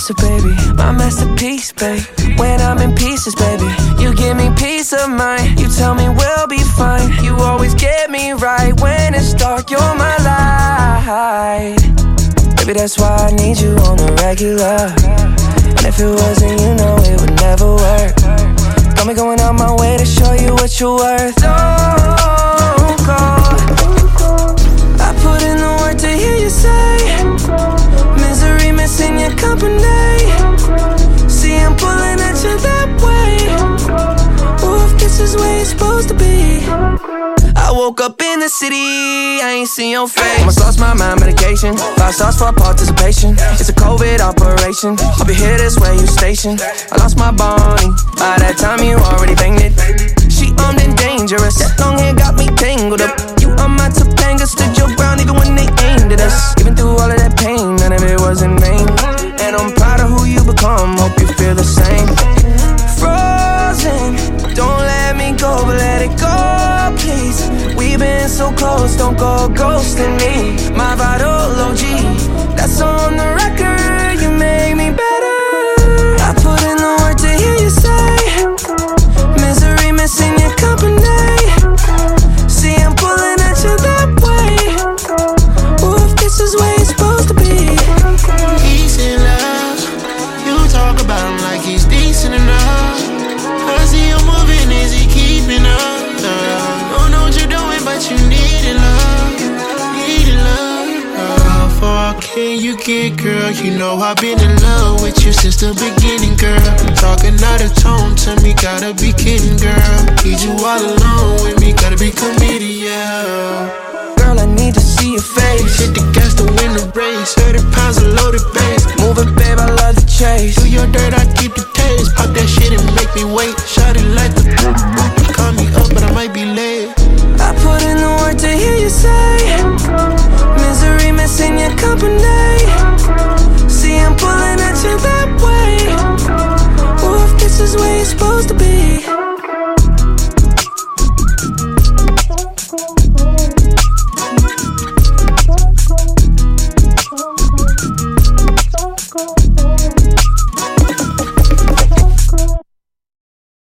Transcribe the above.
master, baby, my masterpiece, babe. When I'm in pieces, baby, you give me peace of mind. You tell me we'll be fine. You always get me right when it's dark. You're my light, baby. That's why I need you on the regular. And if it wasn't, you know it would never work. Got me going out my way to show you what you're worth. Don't go. I put in the work to hear you say misery missing your company. See, I'm pulling at you that way. Ooh, if this is where you're supposed to be. I woke up in the city, I ain't seen your face. Almost lost my mind, medication. 5 stars for participation. It's a COVID operation. I'll be here this way, you stationed. I lost my Bonnie, by that time you already banged it. She armed and dangerous, that long hair got me tangled up. You are my Topanga, stood your ground even when they aimed at us. Even through all of that pain, none of it was in vain. And I'm proud of who you become, hope you feel the same. Frozen, don't let me go, but let it go, please. We've been so close, don't go ghosting me. My vital OG, that's on the record. You make me better. I put in the work to hear you say misery missing your company. See, I'm pulling at you that way. Ooh, if this is where you're supposed to be. Peace and love, you talk about him like he's decent enough. I see you moving, is he keeping up? Don't know what you're doing, but you need it, love. Need it, love. How far can you get, girl? You know I've been in love with you since the beginning, girl. Talking out of tone to me, gotta be kidding, girl. Need you all alone with me, gotta be committed, yeah. Girl, I need to see your face. Hit the gas to win the race. 30 pounds of loaded back.